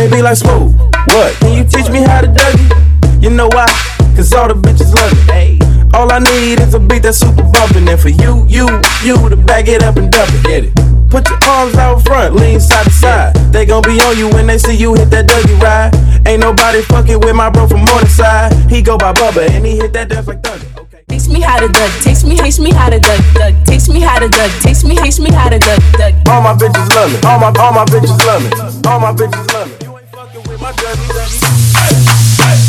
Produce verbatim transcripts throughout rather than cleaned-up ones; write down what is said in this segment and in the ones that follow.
may be like Smooth. What? Can you teach me how to Dougie? You know why? Cause all the bitches love me. Hey. All I need is a beat that's super bumpin'. And for you, you, you to back it up and dump it. Get it. Put your arms out front, lean side to side. They gon' be on you when they see you hit that Dougie ride. Ain't nobody fucking with my bro from Morningside. He go by Bubba and he hit that dance like thunder. Okay. Teach me how to duck, teach me, teach me how to duck, duck. Teach me how to duck, teach me, teach me how to duck, duck. All my bitches love me, all my, all my bitches love me, all my bitches love me. You ain't fucking with my Dougie, Dougie.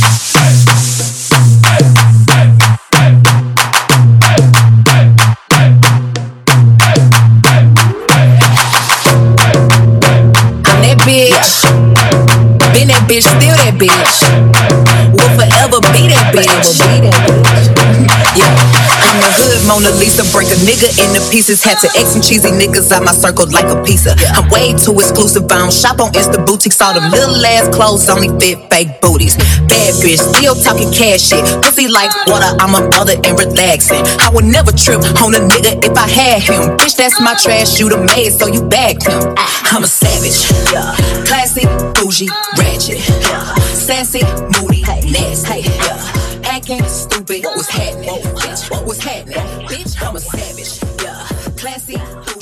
Bitch, been that bitch, still that bitch. Will forever be that bitch. Yeah, I'm the hood Mona Lisa, break a nigga into pieces. Had to X some cheesy niggas out my circle like a pizza. I'm way too exclusive, I don't shop on Insta boutiques. All them little ass clothes only fit fake booties. Bad bitch, still talking cash shit. Pussy like water, I'm a mother and relaxing. I would never trip on a nigga if I had him. Bitch, that's my trash, you the maid, so you bagged him. I'm a savage, yeah. Classy, bougie, ratchet, yeah. Sassy, moody, nasty, yeah. Acting stupid, what's happening? Bitch, what's happening? Bitch, I'm a savage, yeah. Classy,